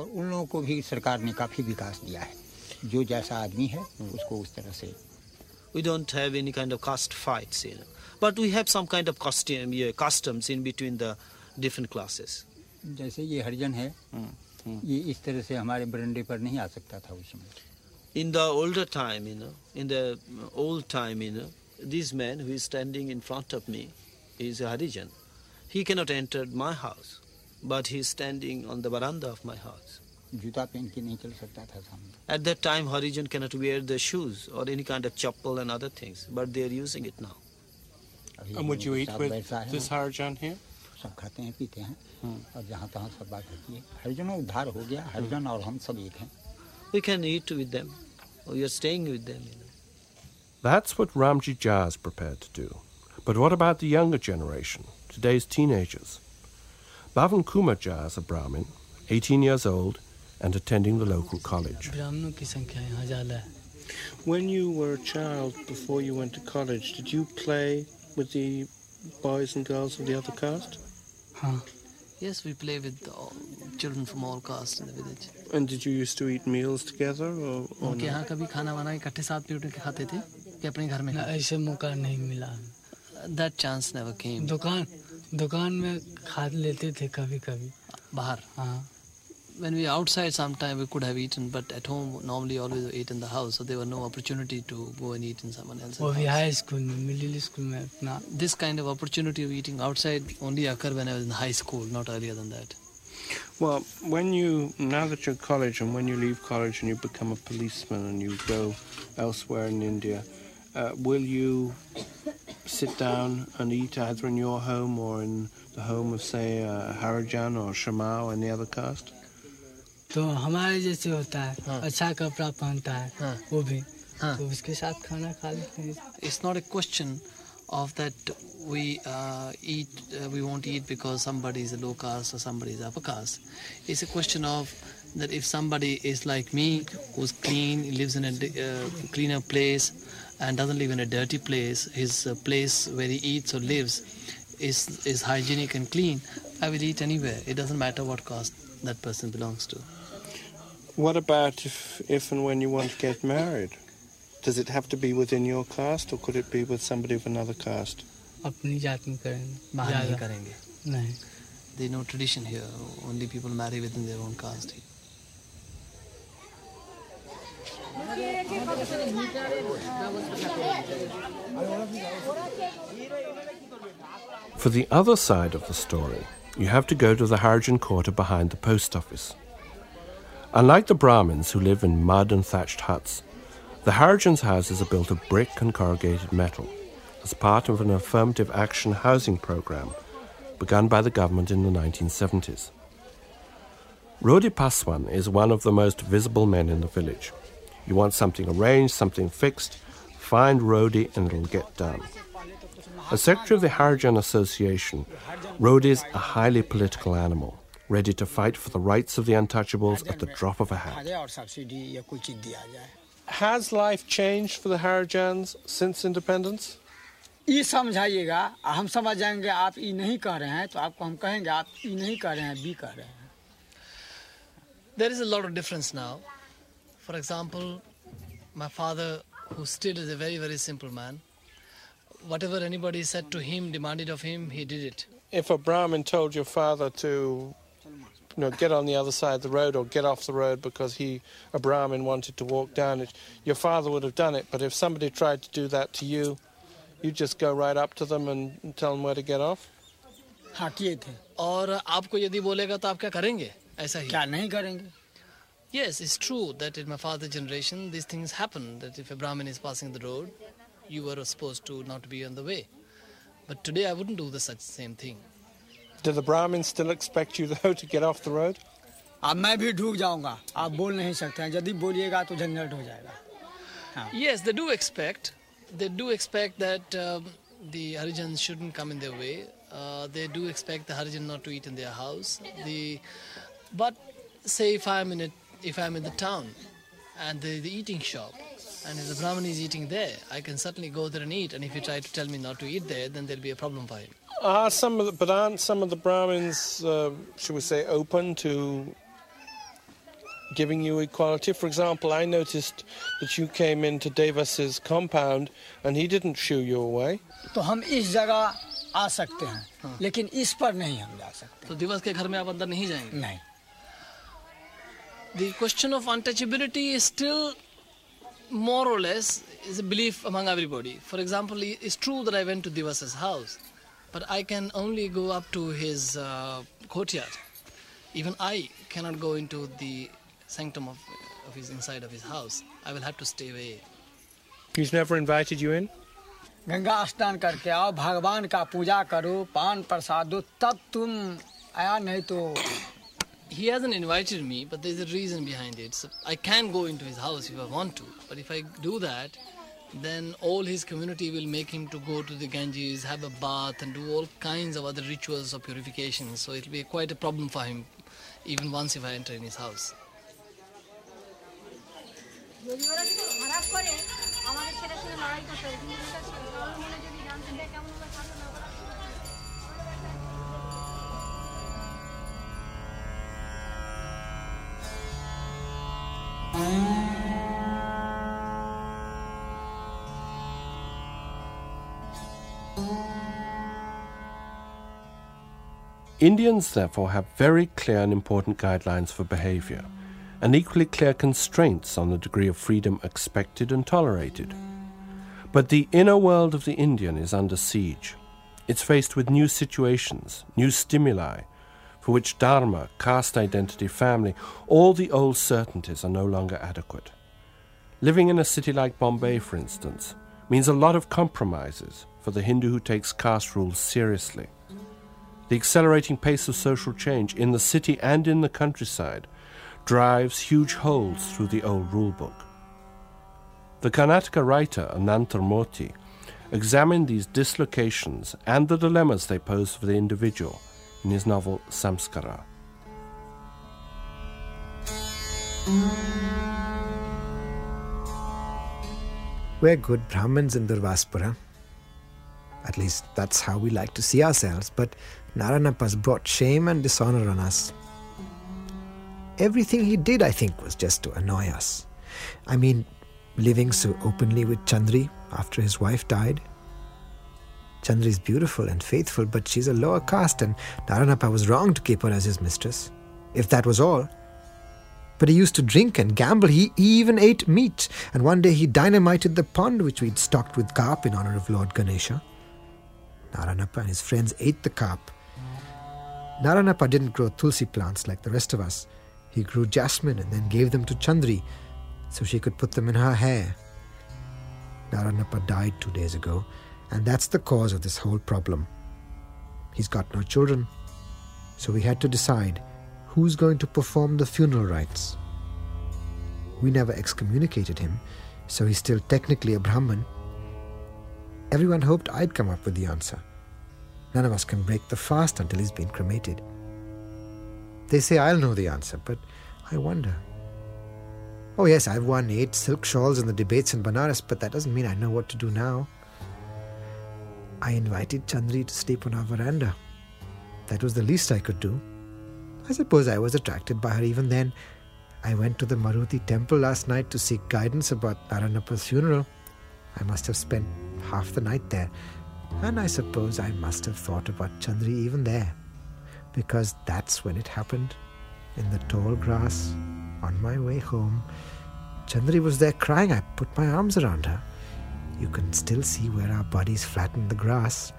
[SPEAKER 4] We don't have any kind of caste fights, but we have some kind of customs in between the different classes. In the older time, this man who is standing in front of me is a Harijan. He cannot enter my house, but he is standing on the veranda of my house. At that time, Harijan cannot wear the shoes or any kind of chappal and other things, but they are using it now.
[SPEAKER 7] And would you eat with this Harijan here?
[SPEAKER 9] सब खाते हैं पीते हैं और जहाँ तहाँ सब बात होती है. हरिजनों उद्धार हो गया, हरिजन और हम सब एक हैं.
[SPEAKER 4] We can eat with them, or you're staying with them.
[SPEAKER 7] That's what Ramji Jha is prepared to do. But what about the younger generation, today's teenagers? Bhavan Kumar Jha is a Brahmin, 18 years old, and attending the local college. When you were a child, before you went to college, did you play with the boys and girls of the other caste?
[SPEAKER 10] Yes, we play with children from all castes in the village.
[SPEAKER 7] And did you used to eat meals together or
[SPEAKER 10] उनके यहाँ कभी खाना वाना इकट्ठे साथ बैठ के खाते थे कि अपने घर में?
[SPEAKER 24] ऐसे मौका नहीं मिला.
[SPEAKER 10] That chance never came.
[SPEAKER 24] दुकान में खा लेते थे कभी-कभी.
[SPEAKER 10] बाहर. हाँ. When we were outside, sometime we could have eaten, but at home normally always ate in the house, so there was no opportunity to go and eat in someone else's house.
[SPEAKER 24] High school, middle school में अपना.
[SPEAKER 10] This kind of opportunity of eating outside only occurred when I was in high school, not earlier than that.
[SPEAKER 7] Well, now that you're in college and when you leave college and you become a policeman and you go elsewhere in India, will you sit down and eat either in your home or in the home of, say, Harijan or Shama or any other caste?
[SPEAKER 24] तो हमारे जैसे होता है, अच्छा कपड़ा पहनता है, वो भी, तो उसके साथ खाना खा लेते हैं.
[SPEAKER 10] It's not a question of that we won't eat because somebody is a low caste or somebody is upper caste. It's a question of that if somebody is like me, who's clean, lives in a cleaner place and doesn't live in a dirty place, his place where he eats or lives is hygienic and clean, I will eat anywhere. It doesn't matter what caste that person belongs to.
[SPEAKER 7] What about if and when you want to get married? Does it have to be within your caste or could it be with somebody of another caste?
[SPEAKER 24] अपनी जात में करेंगे.
[SPEAKER 10] बाहर नहीं करेंगे.
[SPEAKER 24] नहीं.
[SPEAKER 10] There's no tradition here. Only people marry within their own caste.
[SPEAKER 7] For the other side of the story, you have to go to the Harijan quarter behind the post office. Unlike the Brahmins who live in mud and thatched huts, the Harijans' houses are built of brick and corrugated metal as part of an affirmative action housing program begun by the government in the 1970s. Rodi Paswan is one of the most visible men in the village. You want something arranged, something fixed, find Rodi and it'll get done. As secretary of the Harijan Association, Rodi is a highly political animal, ready to fight for the rights of the untouchables at the drop of a hat. Has life changed for the Harijans since independence?
[SPEAKER 9] ई समझाइएगा, हम समझ जाएंगे आप ई नहीं कह रहे हैं तो आपको हम कहेंगे आप ई नहीं कह रहे हैं, बी कह रहे हैं.
[SPEAKER 10] There is a lot of difference now. For example, my father, who still is a very, very simple man, whatever anybody said to him, demanded of him, he did it.
[SPEAKER 7] If a Brahmin told your father to get on the other side of the road or get off the road because a Brahmin wanted to walk down it, your father would have done it. But if somebody tried to do that to you, you just go right up to them and tell them where to get off?
[SPEAKER 10] हाँ किए थे. और आपको यदि बोलेगा तो आप क्या करेंगे? ऐसा ही.
[SPEAKER 9] क्या नहीं करेंगे?
[SPEAKER 10] Yes, it's true that in my father's generation these things happen. That if a Brahmin is passing the road, you were supposed to not be on the way. But today I wouldn't do the such same thing.
[SPEAKER 7] Do the Brahmins still expect you though to get off the road?
[SPEAKER 9] अब मैं भी ढूक जाऊंगा. आप बोल नहीं सकते हैं. यदि बोलिएगा तो झंझट हो जाएगा. हाँ.
[SPEAKER 10] Yes, they do expect. They do expect that the Harijans shouldn't come in their way. They do expect the Harijan not to eat in their house. But say if I'm in the town and the eating shop, and if the Brahmin is eating there, I can certainly go there and eat. And if you try to tell me not to eat there, then there'll be a problem for him.
[SPEAKER 7] Aren't some of the Brahmins, should we say, open to giving you equality? For example, I noticed that you came into Devas's compound and he didn't shoo you away.
[SPEAKER 9] तो हम इस जगह आ सकते हैं, लेकिन इस पर नहीं हम जा सकते.
[SPEAKER 10] तो दिवस के घर में आप अंदर नहीं जाएंगे?
[SPEAKER 9] नहीं.
[SPEAKER 10] The question of untouchability is still more or less is a belief among everybody. For example, it's true that I went to Divas's house, but I can only go up to his courtyard. Even I cannot go into the sanctum of his inside of his house. I will have to stay away.
[SPEAKER 7] He's never invited you in?
[SPEAKER 9] Ganga स्नान करके आओ, भगवान का पूजा करो, पान प्रसाद दो, तब तुम आया नहीं तो.
[SPEAKER 10] He hasn't invited me, but there's a reason behind it. So I can go into his house if I want to, but if I do that, then all his community will make him to go to the Ganges, have a bath and do all kinds of other rituals of purification. So it'll be quite a problem for him, even once if I enter in his house.
[SPEAKER 7] Indians, therefore, have very clear and important guidelines for behavior, and equally clear constraints on the degree of freedom expected and tolerated. But the inner world of the Indian is under siege. It's faced with new situations, new stimuli, for which dharma, caste identity, family, all the old certainties are no longer adequate. Living in a city like Bombay, for instance, means a lot of compromises for the Hindu who takes caste rules seriously. The accelerating pace of social change in the city and in the countryside drives huge holes through the old rulebook. The Karnataka writer Anantar Moti examined these dislocations and the dilemmas they pose for the individual in his novel Samskara.
[SPEAKER 14] We're good Brahmins in Durvaspura. At least that's how we like to see ourselves, but Naranapa's brought shame and dishonor on us. Everything he did, I think, was just to annoy us. I mean, living so openly with Chandri after his wife died. Chandri is beautiful and faithful, but she's a lower caste and Naranapa was wrong to keep her as his mistress. If that was all. But he used to drink and gamble. He even ate meat. And one day he dynamited the pond which we'd stocked with carp in honor of Lord Ganesha. Naranappa and his friends ate the carp. Naranappa didn't grow tulsi plants like the rest of us. He grew jasmine and then gave them to Chandri so she could put them in her hair. Naranappa died 2 days ago, and that's the cause of this whole problem. He's got no children, so we had to decide who's going to perform the funeral rites. We never excommunicated him, so he's still technically a Brahmin. Everyone hoped I'd come up with the answer. None of us can break the fast until he's been cremated. They say I'll know the answer, but I wonder. Oh yes, I've won 8 silk shawls in the debates in Banaras, but that doesn't mean I know what to do now. I invited Chandri to sleep on our veranda. That was the least I could do. I suppose I was attracted by her even then. I went to the Maruti temple last night to seek guidance about Naranappa's funeral. I must have spent half the night there. And I suppose I must have thought about Chandri even there, because that's when it happened, in the tall grass, on my way home. Chandri was there crying. I put my arms around her. You can still see where our bodies flatten the grass.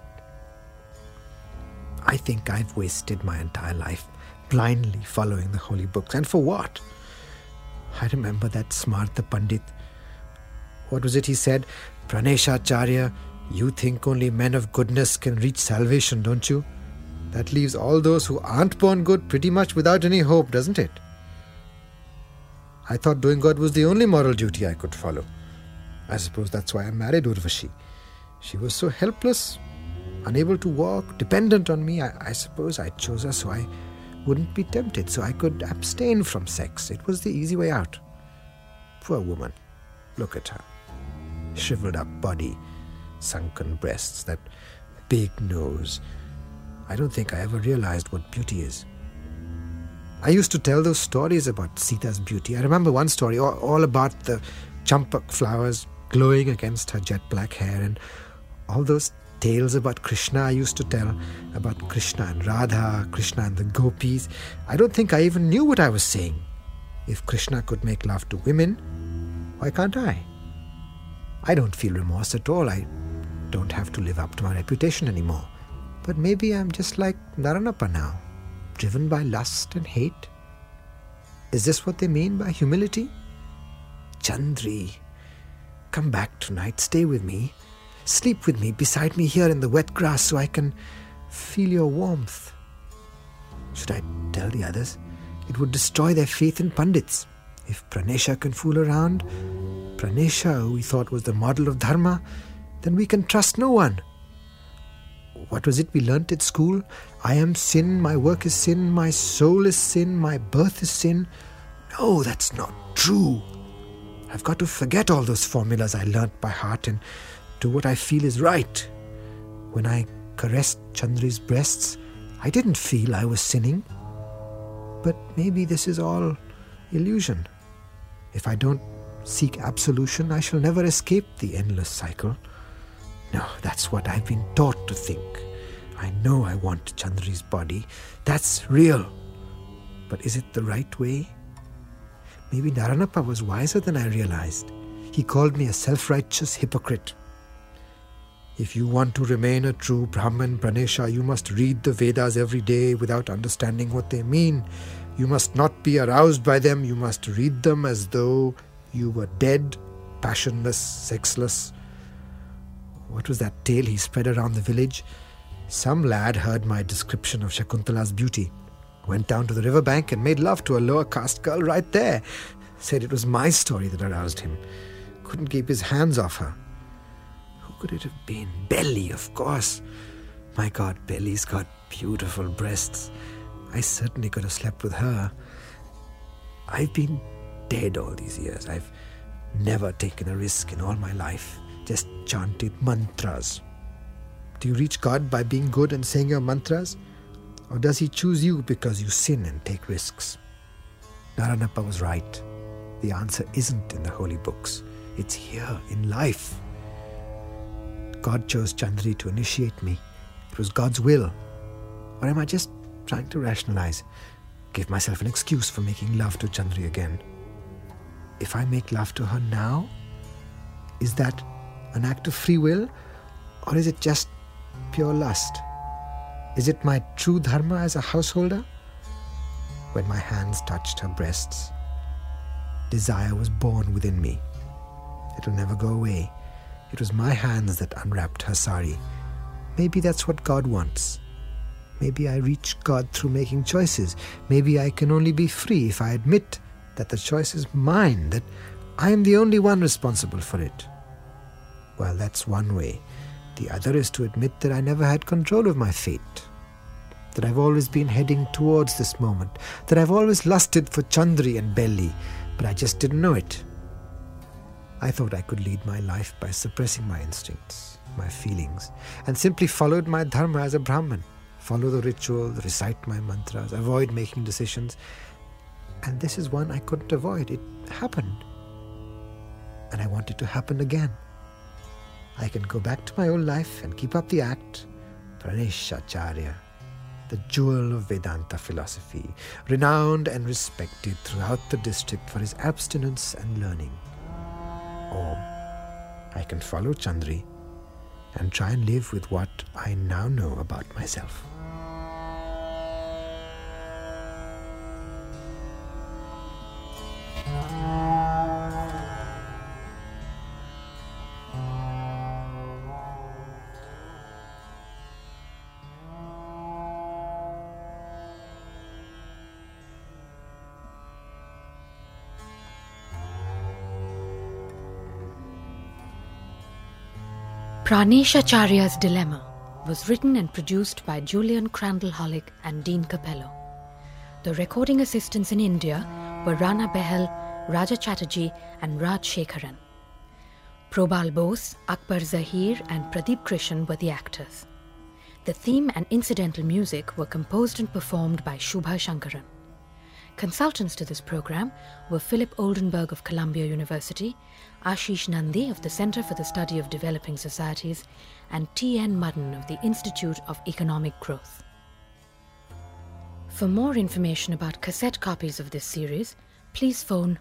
[SPEAKER 14] I think I've wasted my entire life blindly following the holy books. And for what? I remember that Smartha Pandit. What was it he said? Praneshacharya, you think only men of goodness can reach salvation, don't you? That leaves all those who aren't born good pretty much without any hope, doesn't it? I thought doing good was the only moral duty I could follow. I suppose that's why I married Urvashi. She was so helpless, unable to walk, dependent on me. I suppose I chose her so I wouldn't be tempted, so I could abstain from sex. It was the easy way out. Poor woman. Look at her. Shriveled up body, sunken breasts, that big nose. I don't think I ever realized what beauty is. I used to tell those stories about Sita's beauty. I remember one story all about the champak flowers glowing against her jet black hair, and all those tales about Krishna I used to tell, about Krishna and Radha, Krishna and the gopis. I don't think I even knew what I was saying. If Krishna could make love to women, why can't I? I don't feel remorse at all. I don't have to live up to my reputation anymore. But maybe I'm just like Naranappa now, driven by lust and hate. Is this what they mean by humility? Chandri, come back tonight, stay with me. Sleep with me, beside me here in the wet grass so I can feel your warmth. Should I tell the others? It would destroy their faith in Pandits. If Pranesha can fool around, Pranesha, who we thought was the model of dharma, then we can trust no one. What was it we learnt at school? I am sin, my work is sin, my soul is sin, my birth is sin. No, that's not true. I've got to forget all those formulas I learnt by heart and do what I feel is right. When I caressed Chandri's breasts, I didn't feel I was sinning. But maybe this is all illusion. If I don't seek absolution, I shall never escape the endless cycle. No, that's what I've been taught to think. I know I want Chandri's body. That's real. But is it the right way? Maybe Naranappa was wiser than I realized. He called me a self-righteous hypocrite. If you want to remain a true Brahman, Pranesha, you must read the Vedas every day without understanding what they mean. You must not be aroused by them. You must read them as though you were dead, passionless, sexless. What was that tale he spread around the village? Some lad heard my description of Shakuntala's beauty, went down to the riverbank and made love to a lower caste girl right there. Said it was my story that aroused him. Couldn't keep his hands off her. Who could it have been? Belly, of course. My God, Belly's got beautiful breasts. I certainly could have slept with her. I've been dead all these years. I've never taken a risk in all my life. Just chanted mantras. Do you reach God by being good and saying your mantras? Or does he choose you because you sin and take risks? Naranappa was right. The answer isn't in the holy books. It's here in life. God chose Chandri to initiate me. It was God's will. Or am I just trying to rationalize? give myself an excuse for making love to Chandri again. If I make love to her now, is that an act of free will, or is it just pure lust? Is it my true dharma as a householder? When my hands touched her breasts, desire was born within me. It will never go away. It was my hands that unwrapped her sari. Maybe that's what God wants. Maybe I reach God through making choices. Maybe I can only be free if I admit that the choice is mine, that I am the only one responsible for it. Well, that's one way. The other is to admit that I never had control of my fate, that I've always been heading towards this moment, that I've always lusted for Chandri and Belly, but I just didn't know it. I thought I could lead my life by suppressing my instincts, my feelings, and simply followed my dharma as a Brahmin. Follow the ritual, recite my mantras, avoid making decisions. And this is one I couldn't avoid. It happened. And I want it to happen again. I can go back to my old life and keep up the act. Praneshacharya, the jewel of Vedanta philosophy, renowned and respected throughout the district for his abstinence and learning. Or I can follow Chandri and try and live with what I now know about myself.
[SPEAKER 1] Praneshacharya's Dilemma was written and produced by Julian Crandall-Hollick and Dean Capello. The recording assistants in India were Rana Behel, Raja Chatterjee and Raj Shekharan. Probal Bose, Akbar Zahir and Pradeep Krishan were the actors. The theme and incidental music were composed and performed by Shubha Shankaran. Consultants to this program were Philip Oldenburg of Columbia University, Ashish Nandi of the Center for the Study of Developing Societies, and T.N. Madden of the Institute of Economic Growth. For more information about cassette copies of this series, please phone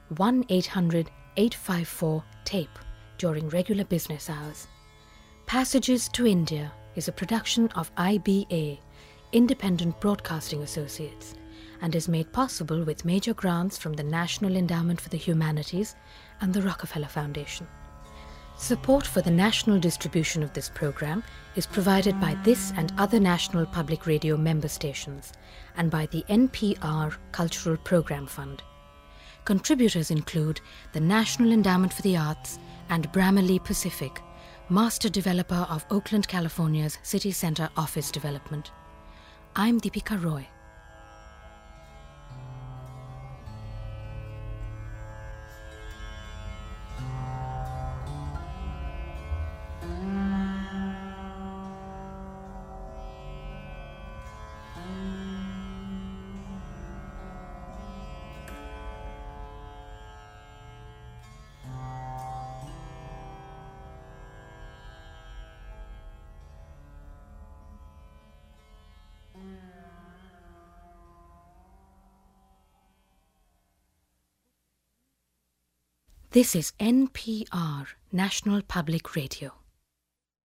[SPEAKER 1] 1-800-854-TAPE during regular business hours. Passages to India is a production of IBA, Independent Broadcasting Associates, and is made possible with major grants from the National Endowment for the Humanities and the Rockefeller Foundation. Support for the national distribution of this program is provided by this and other National Public Radio member stations and by the NPR Cultural Program Fund. Contributors include the National Endowment for the Arts and Bramalea Pacific, master developer of Oakland, California's City Center office development. I'm Deepika Roy. This is NPR, National Public Radio.